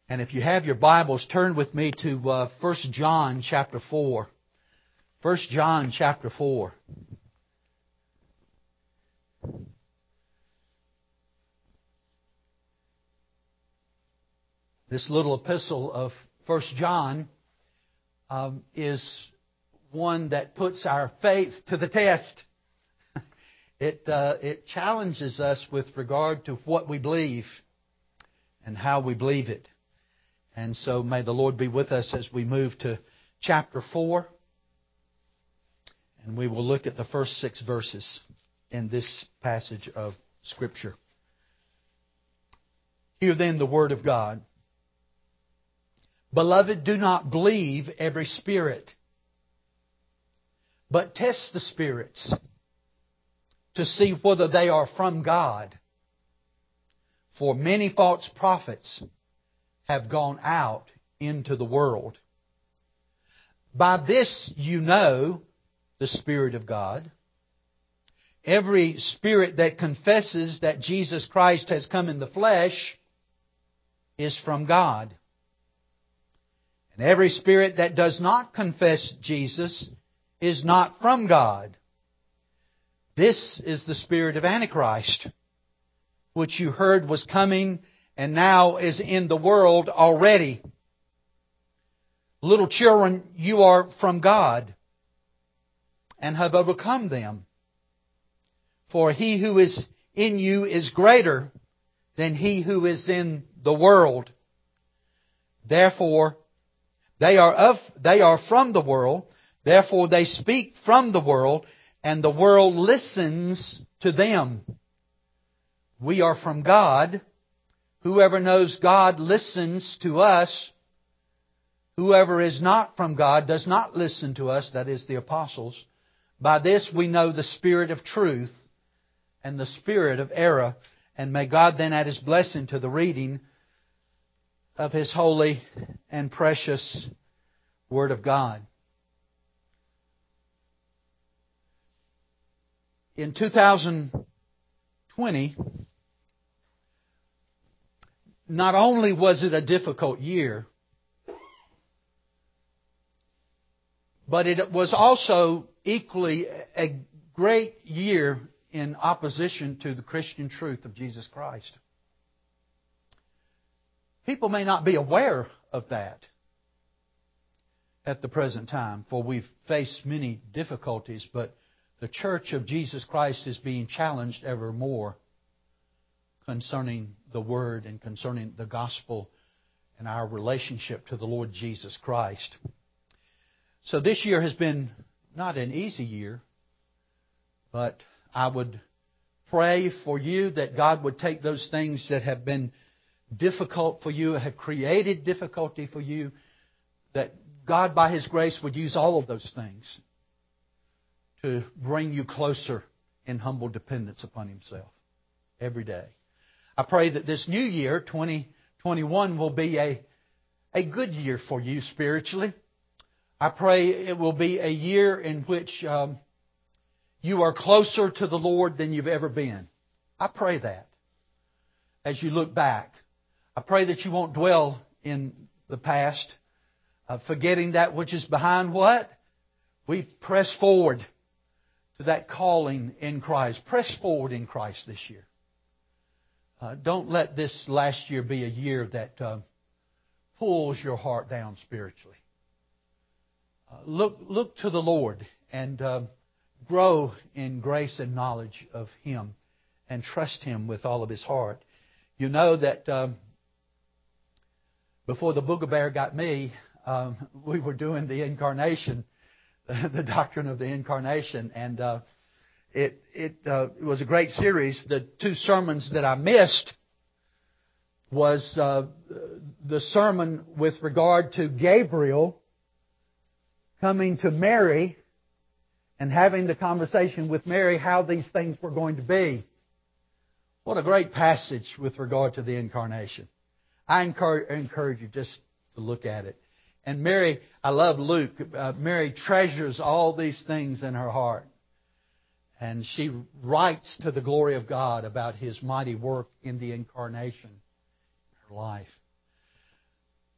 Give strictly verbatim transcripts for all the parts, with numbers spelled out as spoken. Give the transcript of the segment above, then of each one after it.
And if you have your Bibles, turn with me to uh, First John chapter four. First John chapter four. This little epistle of First John um, is one that puts our faith to the test. It uh, it challenges us with regard to what we believe and how we believe it. And so may the Lord be with us as we move to chapter four. And we will look at the first six verses in this passage of Scripture. Hear then the Word of God. Beloved, do not believe every spirit, but test the spirits to see whether they are from God. For many false prophets have gone out into the world. By this you know the Spirit of God. Every spirit that confesses that Jesus Christ has come in the flesh is from God. And every spirit that does not confess Jesus is not from God. This is the spirit of Antichrist, which you heard was coming and now is in the world already. Little children, you are from God and have overcome them. For he who is in you is greater than he who is in the world. Therefore, they are of, they are from the world. Therefore, they speak from the world, and the world listens to them. We are from God. Whoever knows God listens to us. Whoever is not from God does not listen to us, that is, the apostles. By this we know the spirit of truth and the spirit of error. And may God then add His blessing to the reading of His holy and precious Word of God. In two thousand twenty, not only was it a difficult year, but it was also equally a great year in opposition to the Christian truth of Jesus Christ. People may not be aware of that at the present time, for we've faced many difficulties, but the Church of Jesus Christ is being challenged ever more concerning the Word and concerning the Gospel and our relationship to the Lord Jesus Christ. So this year has been not an easy year, but I would pray for you that God would take those things that have been difficult for you, have created difficulty for you, that God by His grace would use all of those things to bring you closer in humble dependence upon Himself every day. I pray that this new year, twenty twenty-one, will be a, a good year for you spiritually. I pray it will be a year in which um, you are closer to the Lord than you've ever been. I pray that as you look back. I pray that you won't dwell in the past, uh, forgetting that which is behind what? We press forward to that calling in Christ. Press forward in Christ this year. Uh, don't let this last year be a year that uh, pulls your heart down spiritually. Uh, look, look to the Lord and uh, grow in grace and knowledge of Him and trust Him with all of His heart. You know that um, before the Booger Bear got me, um, we were doing the Incarnation, the doctrine of the Incarnation, and uh, it it, uh, it was a great series. The two sermons that I missed was uh, the sermon with regard to Gabriel coming to Mary and having the conversation with Mary how these things were going to be. What a great passage with regard to the Incarnation. I encourage, encourage you just to look at it. And Mary, I love Luke. Uh, Mary treasures all these things in her heart. And she writes to the glory of God about His mighty work in the Incarnation in her life.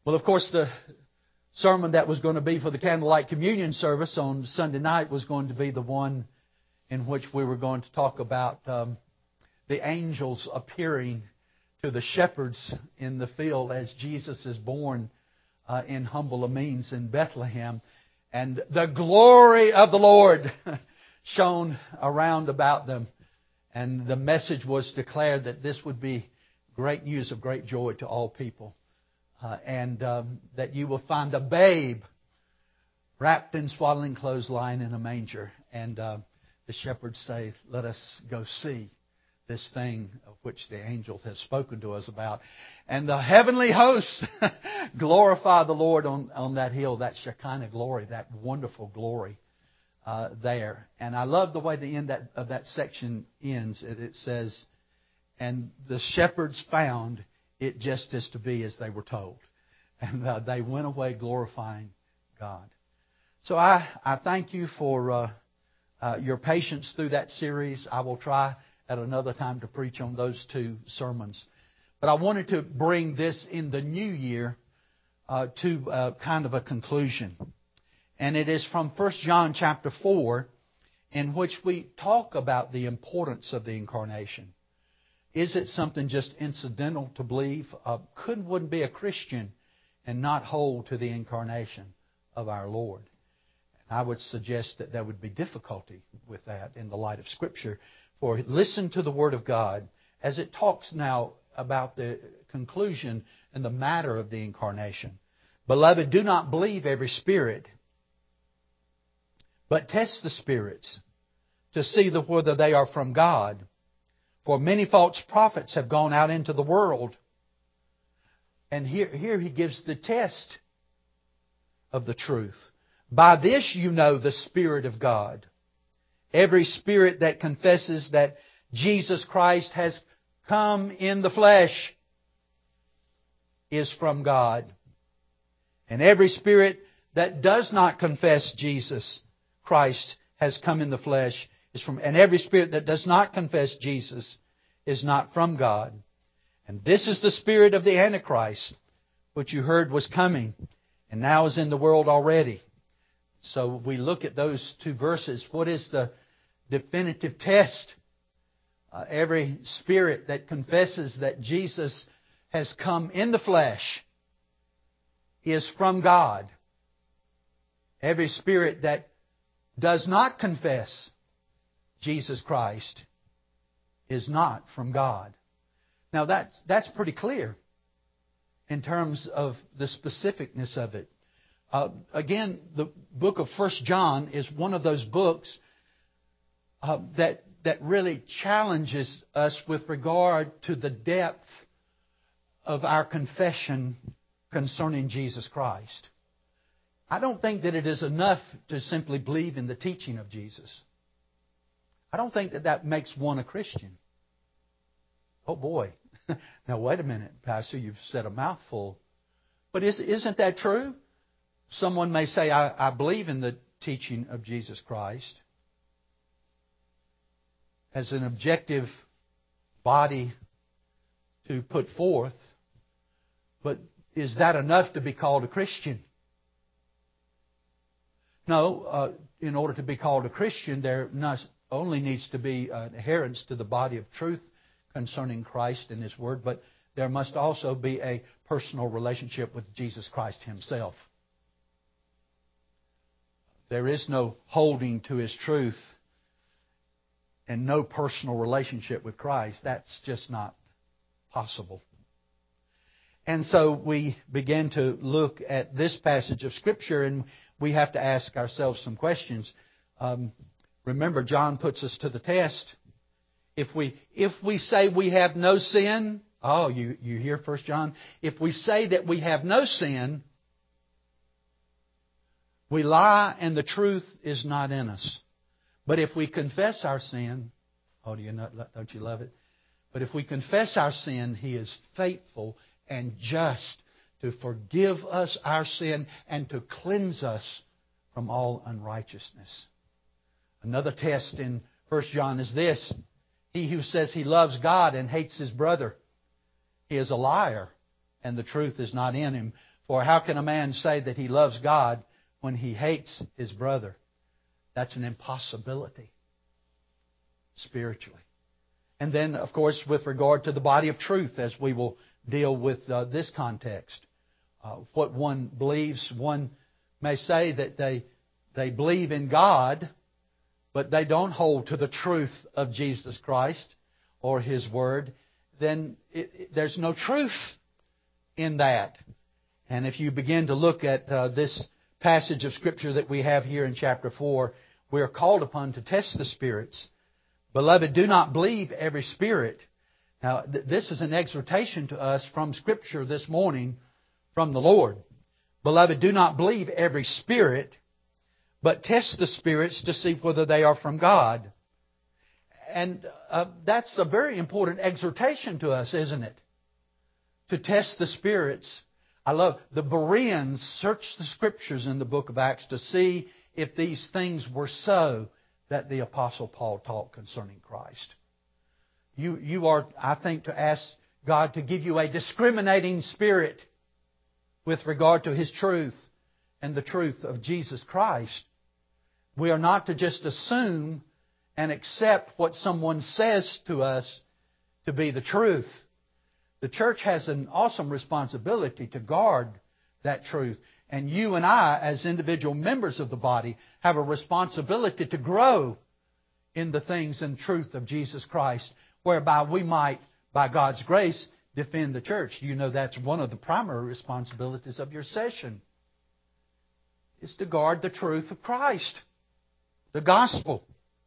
Well, of course, the sermon that was going to be for the Candlelight Communion service on Sunday night was going to be the one in which we were going to talk about um, the angels appearing to the shepherds in the field as Jesus is born uh, in humble means in Bethlehem. And the glory of the Lord shone around about them. And the message was declared that this would be great news of great joy to all people. Uh, and um, that you will find a babe wrapped in swaddling clothes lying in a manger. And uh, the shepherds say, let us go see this thing of which the angels have spoken to us about. And the heavenly hosts glorify the Lord on, on that hill, that Shekinah glory, that wonderful glory uh, there. And I love the way the end that, of that section ends. It, it says, and the shepherds found it just as to be as they were told. And uh, they went away glorifying God. So I, I thank you for uh, uh, your patience through that series. I will try at another time to preach on those two sermons. But I wanted to bring this in the new year uh, to uh, kind of a conclusion. And it is from First John chapter four, in which we talk about the importance of the incarnation. Is it something just incidental to believe? Uh, could one be a Christian and not hold to the incarnation of our Lord? And I would suggest that there would be difficulty with that in the light of Scripture. For listen to the Word of God as it talks now about the conclusion and the matter of the incarnation. Beloved, do not believe every spirit, but test the spirits to see the, whether they are from God. For many false prophets have gone out into the world. And here, here he gives the test of the truth. By this you know the Spirit of God. Every spirit that confesses that Jesus Christ has come in the flesh is from God. And every spirit that does not confess Jesus Christ has come in the flesh is from, and every spirit that does not confess Jesus is not from God. And this is the spirit of the Antichrist, which you heard was coming, and now is in the world already. So we look at those two verses. What is the definitive test? Uh, every spirit that confesses that Jesus has come in the flesh is from God. Every spirit that does not confess Jesus Christ is not from God. Now that's, that's pretty clear in terms of the specificness of it. Uh, again, the book of First John is one of those books uh, that, that really challenges us with regard to the depth of our confession concerning Jesus Christ. I don't think that it is enough to simply believe in the teaching of Jesus. I don't think that that makes one a Christian. Oh boy. Now wait a minute, Pastor, you've said a mouthful. But is, isn't that true? Someone may say, I, I believe in the teaching of Jesus Christ as an objective body to put forth. But is that enough to be called a Christian? No, uh, in order to be called a Christian, there not only needs to be an adherence to the body of truth concerning Christ and His Word, but there must also be a personal relationship with Jesus Christ Himself. There is no holding to His truth and no personal relationship with Christ. That's just not possible. And so we begin to look at this passage of Scripture, and we have to ask ourselves some questions. Um, remember, John puts us to the test. If we if we say we have no sin, oh, you, you hear First John? If we say that we have no sin, we lie and the truth is not in us. But if we confess our sin, oh, do you not, don't you love it? But if we confess our sin, He is faithful and just to forgive us our sin and to cleanse us from all unrighteousness. Another test in First John is this. He who says he loves God and hates his brother, he is a liar, and the truth is not in him. For how can a man say that he loves God when he hates his brother? That's an impossibility spiritually. And then, of course, with regard to the body of truth, as we will deal with uh, this context, uh, what one believes, one may say that they they believe in God, but they don't hold to the truth of Jesus Christ or His Word, then it, it, there's no truth in that. And if you begin to look at uh, this passage of Scripture that we have here in chapter four, we are called upon to test the spirits. Beloved, do not believe every spirit. Now, th- this is an exhortation to us from Scripture this morning from the Lord. Beloved, do not believe every spirit, but test the spirits to see whether they are from God. And uh, that's a very important exhortation to us, isn't it? To test the spirits. I love the Bereans searched the Scriptures in the book of Acts to see if these things were so that the Apostle Paul taught concerning Christ. You, you are, I think, to ask God to give you a discriminating spirit with regard to His truth and the truth of Jesus Christ. We are not to just assume and accept what someone says to us to be the truth. The church has an awesome responsibility to guard that truth. And you and I, as individual members of the body, have a responsibility to grow in the things and truth of Jesus Christ, whereby we might, by God's grace, defend the church. You know that's one of the primary responsibilities of your session, is to guard the truth of Christ, the gospel.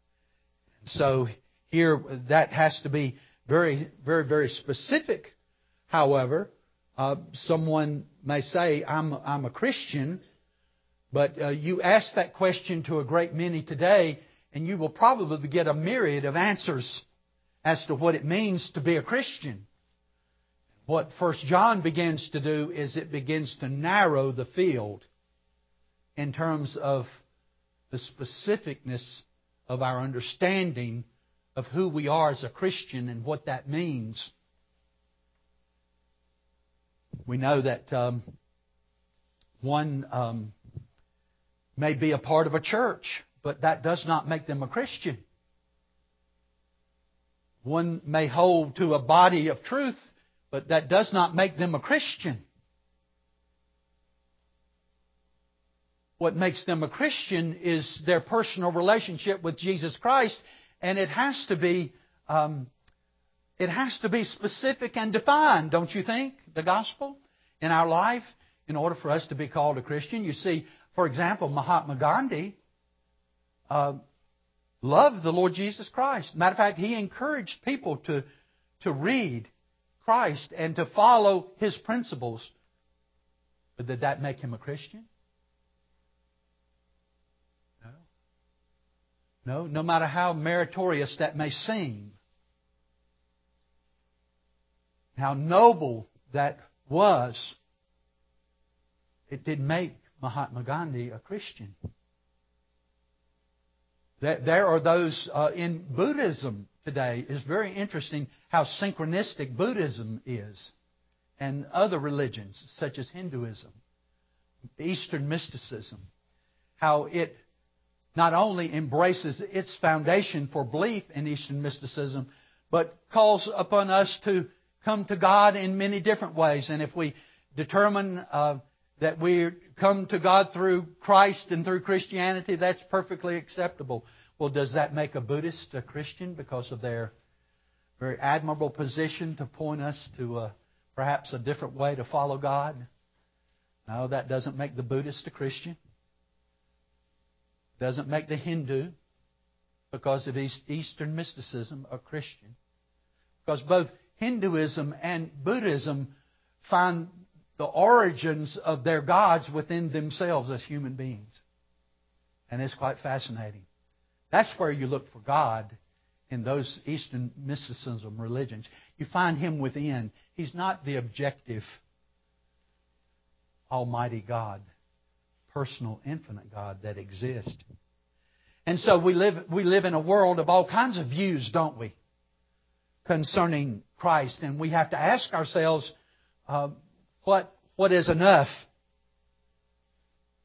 So here that has to be very, very, very specific. However, uh, someone may say, I'm, I'm a Christian, but uh, you ask that question to a great many today, and you will probably get a myriad of answers as to what it means to be a Christian. What First John begins to do is it begins to narrow the field in terms of the specificness of our understanding of who we are as a Christian and what that means. We know that um, one um, may be a part of a church, but that does not make them a Christian. One may hold to a body of truth, but that does not make them a Christian. What makes them a Christian is their personal relationship with Jesus Christ, and it has to be um, it has to be specific and defined, don't you think? The gospel in our life, in order for us to be called a Christian. You see, for example, Mahatma Gandhi uh, loved the Lord Jesus Christ. Matter of fact, he encouraged people to to read Christ and to follow His principles. But did that make him a Christian? No. No, no matter how meritorious that may seem, how noble that was, it didn't make Mahatma Gandhi a Christian. There are those uh, in Buddhism today. It's very interesting how synchronistic Buddhism is, and other religions such as Hinduism, Eastern mysticism, how it not only embraces its foundation for belief in Eastern mysticism, but calls upon us to come to God in many different ways. And if we determine uh, that we come to God through Christ and through Christianity, that's perfectly acceptable. Well, does that make a Buddhist a Christian because of their very admirable position to point us to uh, perhaps a different way to follow God? No, that doesn't make the Buddhist a Christian. Doesn't make the Hindu, because of Eastern mysticism, a Christian. Because both Hinduism and Buddhism find the origins of their gods within themselves as human beings. And it's quite fascinating. That's where you look for God in those Eastern mysticism religions. You find Him within. He's not the objective Almighty God, personal, infinite God that exists. And so we live, we live in a world of all kinds of views, don't we, concerning Christ. And we have to ask ourselves, uh, what what is enough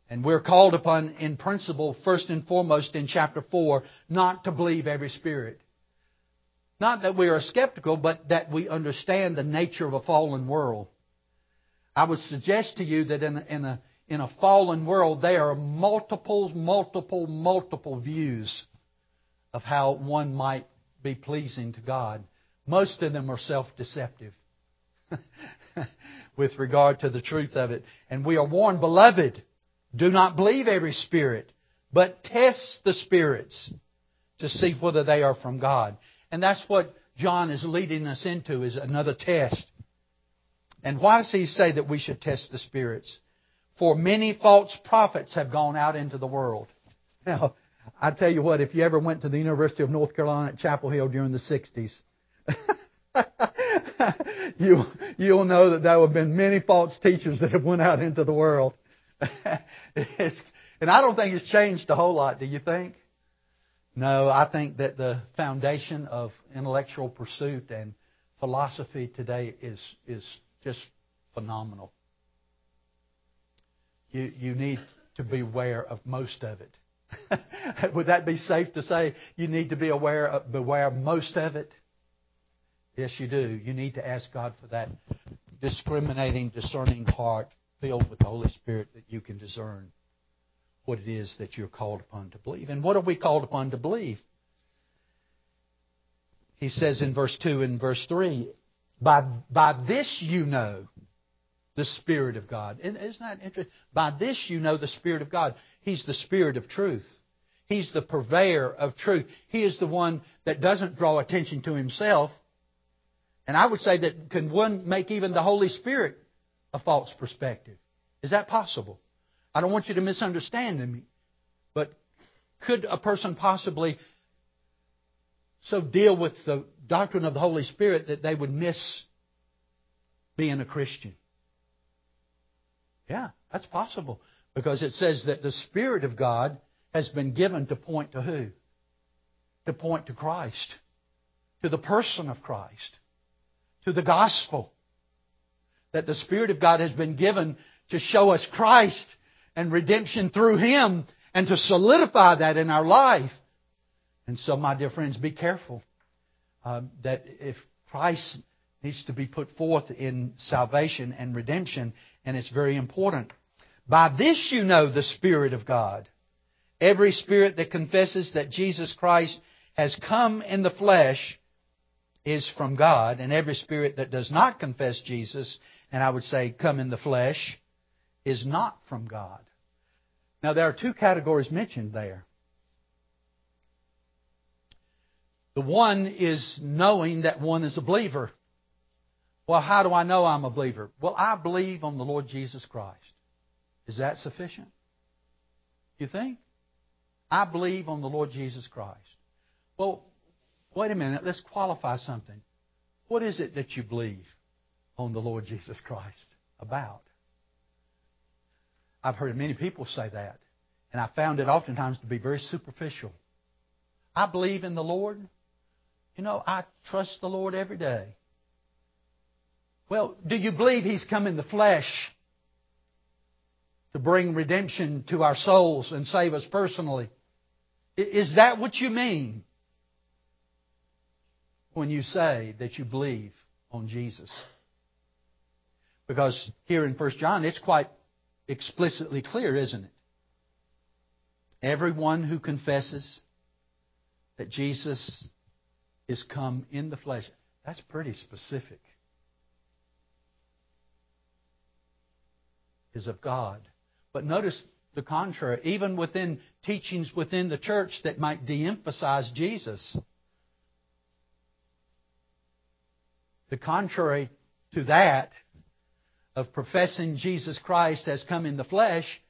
And we're called upon in principle, first and foremost in chapter four, not to believe every spirit. Not that we are skeptical, but that we understand the nature of a fallen world. I would suggest to you that in a, in a, in a fallen world, there are multiple, multiple, multiple views of how one might be pleasing to God. Most of them are self-deceptive with regard to the truth of it. And we are warned, beloved, do not believe every spirit, but test the spirits to see whether they are from God. And that's what John is leading us into, is another test. And why does he say that we should test the spirits? For many false prophets have gone out into the world. Now, I tell you what, if you ever went to the University of North Carolina at Chapel Hill during the sixties, you, you'll know that there have been many false teachers that have went out into the world. it's, and I don't think it's changed a whole lot, do you think? No, I think that the foundation of intellectual pursuit and philosophy today is, is just phenomenal. You, you need to be aware of most of it. Would that be safe to say you need to be aware of, beware of most of it? Yes, you do. You need to ask God for that discriminating, discerning heart filled with the Holy Spirit that you can discern what it is that you're called upon to believe. And what are we called upon to believe? He says in verse two and verse three, by, by this you know the Spirit of God. Isn't that interesting? By this you know the Spirit of God. He's the Spirit of truth. He's the purveyor of truth. He is the one that doesn't draw attention to Himself. And I would say that can one make even the Holy Spirit a false perspective? Is that possible? I don't want you to misunderstand me. But could a person possibly so deal with the doctrine of the Holy Spirit that they would miss being a Christian? Yeah, that's possible. Because it says that the Spirit of God has been given to point to who? To point to Christ. To the person of Christ. To the gospel. That the Spirit of God has been given to show us Christ and redemption through Him and to solidify that in our life. And so, my dear friends, be careful uh, that if Christ needs to be put forth in salvation and redemption, and it's very important. By this you know the Spirit of God. Every spirit that confesses that Jesus Christ has come in the flesh is from God, and every spirit that does not confess Jesus, and I would say come in the flesh, is not from God. Now there are two categories mentioned there. The one is knowing that one is a believer. Well, how do I know I'm a believer? Well, I believe on the Lord Jesus Christ. Is that sufficient? You think? I believe on the Lord Jesus Christ. Well, wait a minute. Let's qualify something. What is it that you believe on the Lord Jesus Christ about? I've heard many people say that. And I found it oftentimes to be very superficial. I believe in the Lord. You know, I trust the Lord every day. Well, do you believe He's come in the flesh to bring redemption to our souls and save us personally? Is that what you mean when you say that you believe on Jesus? Because here in First John, it's quite explicitly clear, isn't it? Everyone who confesses that Jesus is come in the flesh, that's pretty specific, is of God. But notice the contrary. Even within teachings within the church that might de-emphasize Jesus, the contrary to that of professing Jesus Christ has come in the flesh,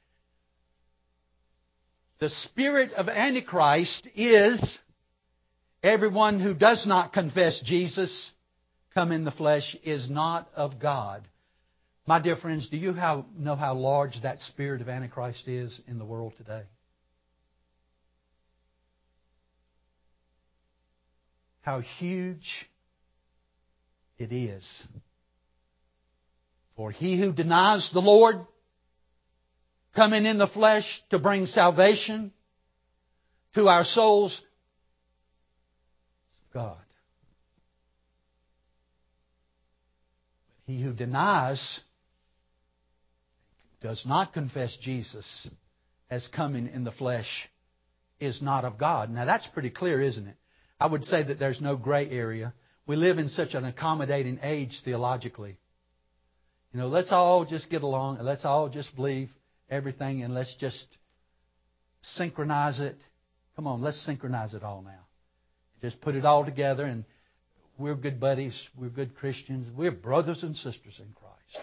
the spirit of Antichrist is everyone who does not confess Jesus come in the flesh is not of God. My dear friends, do you how, know how large that spirit of Antichrist is in the world today? How huge it is. For he who denies the Lord coming in the flesh to bring salvation to our souls. God. He who denies, does not confess Jesus as coming in the flesh, is not of God. Now that's pretty clear, isn't it? I would say that there's no gray area. We live in such an accommodating age theologically. You know, let's all just get along and let's all just believe everything and let's just synchronize it. Come on, let's synchronize it all now. Just put it all together and we're good buddies. We're good Christians. We're brothers and sisters in Christ.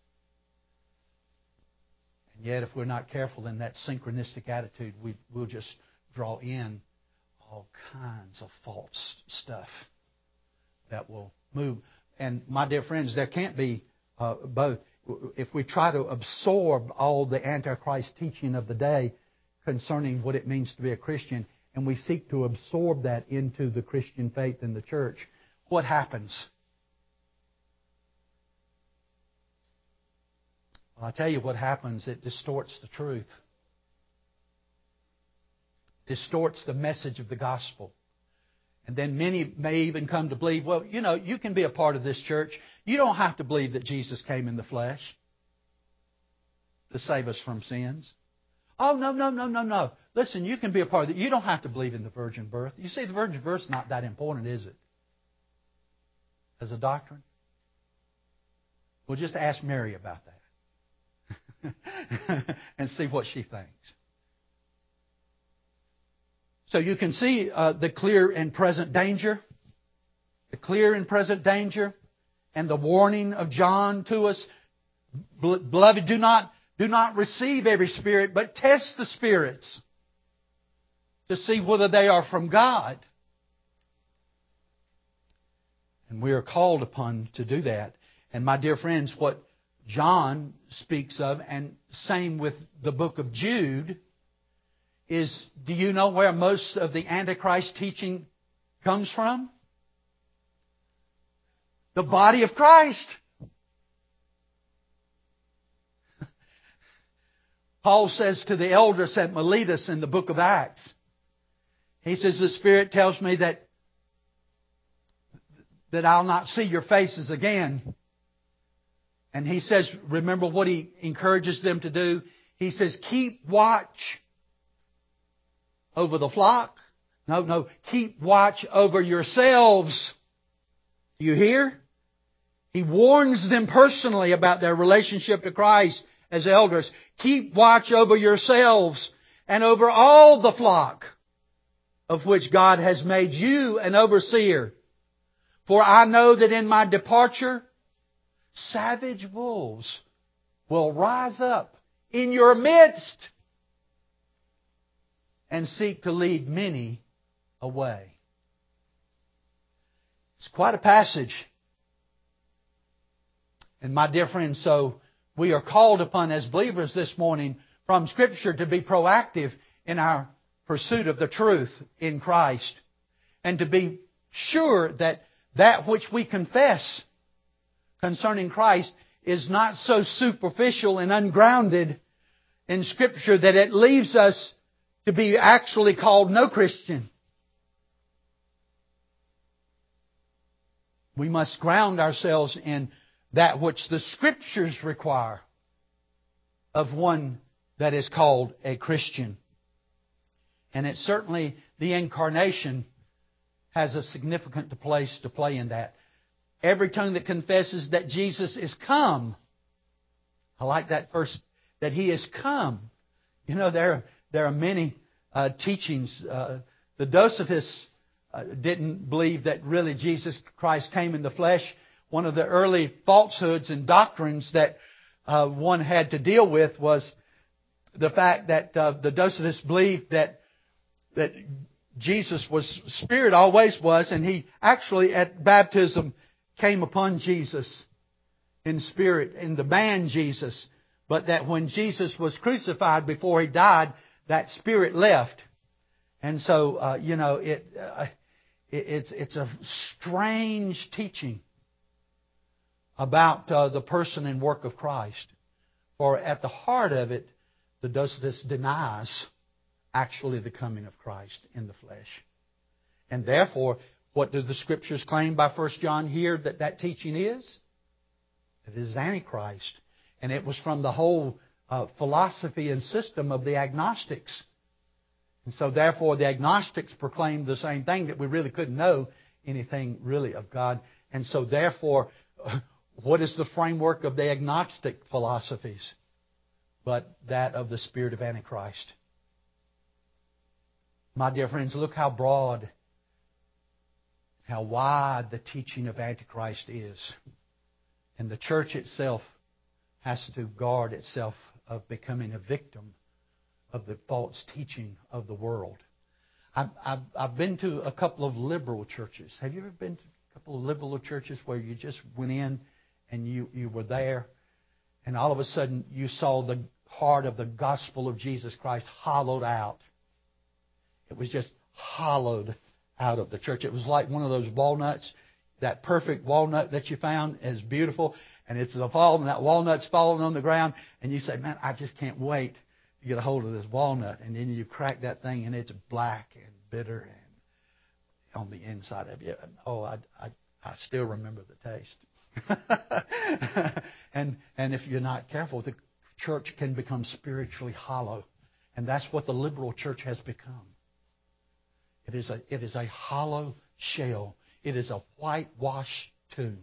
And yet if we're not careful in that synchronistic attitude, we, we'll just draw in all kinds of false stuff that will move. And my dear friends, there can't be uh, both. If we try to absorb all the Antichrist teaching of the day concerning what it means to be a Christian, and we seek to absorb that into the Christian faith in the church, what happens? Well, I'll tell you what happens. It distorts the truth. Distorts the message of the gospel. And then many may even come to believe, well, you know, you can be a part of this church. You don't have to believe that Jesus came in the flesh to save us from sins. Oh, no, no, no, no, no. Listen, you can be a part of it. You don't have to believe in the virgin birth. You see, the virgin birth is not that important, is it? As a doctrine? We'll just ask Mary about that. And see what she thinks. So you can see uh, the clear and present danger. The clear and present danger. And the warning of John to us. Beloved, do not, do not receive every spirit, but test the spirits to see whether they are from God. And we are called upon to do that. And my dear friends, what John speaks of, and same with the book of Jude, is, do you know where most of the Antichrist teaching comes from? The body of Christ. Paul says to the elders at Miletus in the book of Acts, he says, the Spirit tells me that, that I'll not see your faces again. And he says, remember what he encourages them to do? He says, keep watch over the flock. No, no. Keep watch over yourselves. Do you hear? He warns them personally about their relationship to Christ as elders. Keep watch over yourselves and over all the flock of which God has made you an overseer. For I know that in my departure, savage wolves will rise up in your midst and seek to lead many away. It's quite a passage. And my dear friends, so we are called upon as believers this morning from Scripture to be proactive in our pursuit of the truth in Christ. And to be sure that that which we confess concerning Christ is not so superficial and ungrounded in Scripture that it leaves us to be actually called no Christian. We must ground ourselves in that which the Scriptures require of one that is called a Christian. And it's certainly the incarnation has a significant place to play in that. Every tongue that confesses that Jesus is come. I like that verse, that He is come. You know, there, there are many uh, teachings. Uh, the Docetists uh, didn't believe that really Jesus Christ came in the flesh. One of the early falsehoods and doctrines that uh, one had to deal with was the fact that uh, the Docetists believed that that Jesus was Spirit, always was, and He actually at baptism came upon Jesus in spirit, in the man Jesus. But that when Jesus was crucified before He died, that Spirit left. And so, uh, you know, it, uh, it it's it's a strange teaching about uh, the person and work of Christ. For at the heart of it, the Docetus denies actually the coming of Christ in the flesh. And therefore, what do the Scriptures claim by First John here that that teaching is? It is Antichrist. And it was from the whole uh, philosophy and system of the agnostics. And so therefore the agnostics proclaimed the same thing, that we really couldn't know anything really of God. And so therefore, what is the framework of the agnostic philosophies but that of the spirit of Antichrist? My dear friends, look how broad, how wide the teaching of Antichrist is. And the church itself has to guard itself of becoming a victim of the false teaching of the world. I've, I've, I've been to a couple of liberal churches. Have you ever been to a couple of liberal churches where you just went in and you, you were there, and all of a sudden you saw the heart of the gospel of Jesus Christ hollowed out? It was just hollowed out of the church. It was like one of those walnuts. That perfect walnut that you found is beautiful, and it's the fall, and that walnut's falling on the ground, and you say, man, I just can't wait to get a hold of this walnut. And then you crack that thing, and it's black and bitter and on the inside of you. Oh, I, I, I still remember the taste. and and if you're not careful, the church can become spiritually hollow, and that's what the liberal church has become. It is a it is a hollow shell. It is a whitewashed tomb.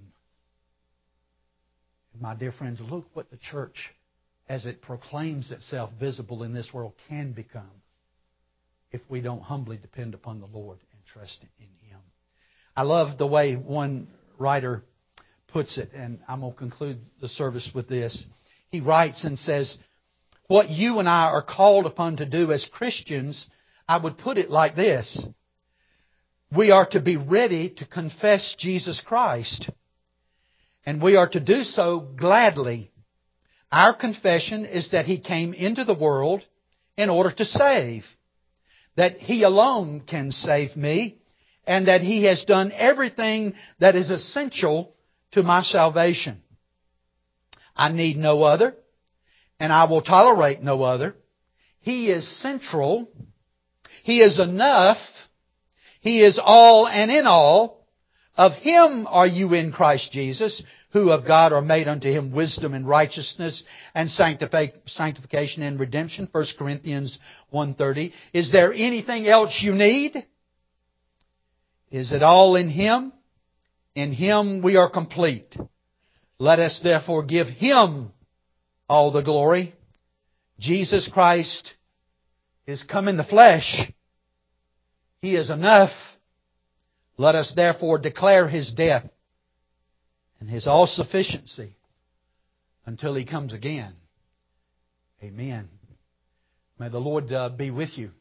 My dear friends, look what the church, as it proclaims itself visible in this world, can become if we don't humbly depend upon the Lord and trust in Him. I love the way one writer puts it, and I'm going to conclude the service with this. He writes and says, what you and I are called upon to do as Christians, I would put it like this. We are to be ready to confess Jesus Christ. And we are to do so gladly. Our confession is that He came into the world in order to save. That He alone can save me. And that He has done everything that is essential to my salvation. I need no other. And I will tolerate no other. He is central. He is enough. He is all and in all. Of Him are you in Christ Jesus, who of God are made unto Him wisdom and righteousness and sanctification and redemption. First Corinthians one thirty. Is there anything else you need? Is it all in Him? In Him we are complete. Let us therefore give Him all the glory. Jesus Christ is come in the flesh. He is enough. Let us therefore declare His death and His all-sufficiency until He comes again. Amen. May the Lord uh, be with you.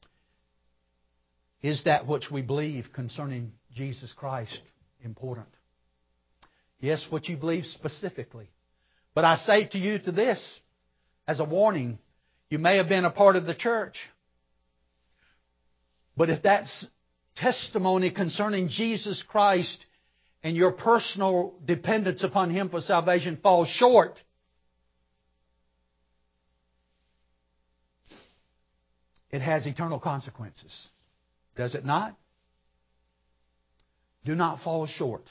Is that which we believe concerning Jesus Christ important? Yes, what you believe specifically. But I say to you to this, as a warning, you may have been a part of the church. But if that's testimony concerning Jesus Christ and your personal dependence upon Him for salvation falls short, it has eternal consequences. Does it not? Do not fall short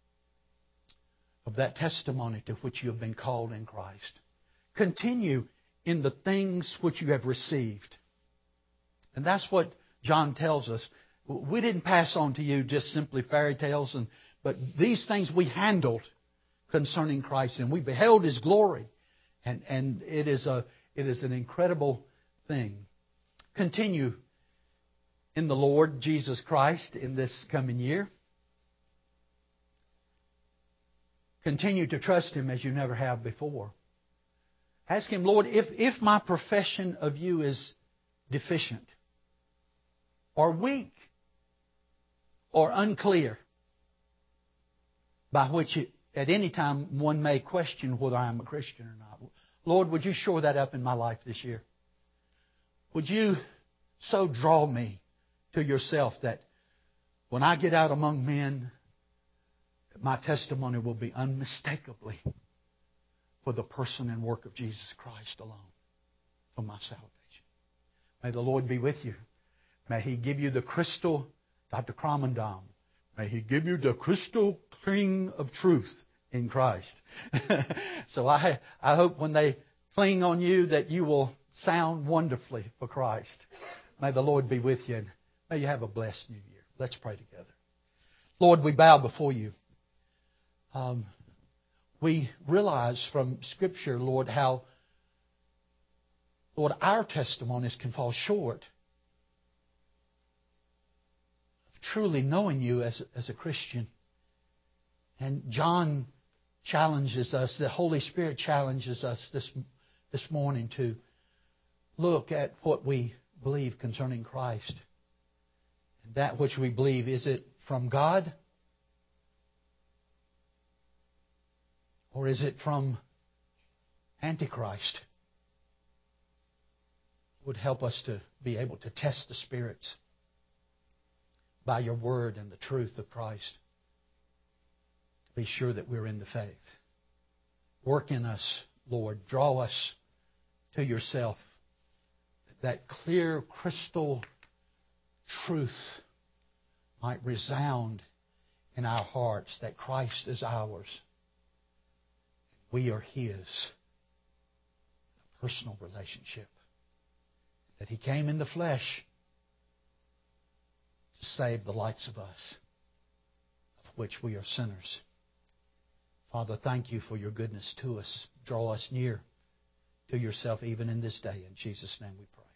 of that testimony to which you have been called in Christ. Continue in the things which you have received. And that's what John tells us. We didn't pass on to you just simply fairy tales, and but these things we handled concerning Christ, and we beheld His glory. And, and it is a it is an incredible thing. Continue in the Lord Jesus Christ in this coming year. Continue to trust Him as you never have before. Ask Him, Lord, if, if my profession of You is deficient or weak or unclear, by which it, at any time one may question whether I am a Christian or not. Lord, would You shore that up in my life this year? Would You so draw me to Yourself that when I get out among men, my testimony will be unmistakably for the person and work of Jesus Christ alone. for my salvation. May the Lord be with you. May He give you the crystal, Doctor Cromendom. May He give you the crystal cling of truth in Christ. So I, I hope when they cling on you that you will sound wonderfully for Christ. May the Lord be with you, and may you have a blessed new year. Let's pray together. Lord, we bow before you. Um, we realize from Scripture, Lord, how, Lord, our testimonies can fall short of truly knowing you as, as a Christian. And John challenges us, the Holy Spirit challenges us this, this morning to look at what we believe concerning Christ. And that which we believe, is it from God? Or is it from Antichrist? It would help us to be able to test the spirits by your word and the truth of Christ. To be sure that we're in the faith. Work in us, Lord. Draw us to yourself. That clear, crystal truth might resound in our hearts that Christ is ours. We are His. A personal relationship. That He came in the flesh to save the likes of us, of which we are sinners. Father, thank you for your goodness to us. Draw us near to yourself even in this day. In Jesus' name we pray.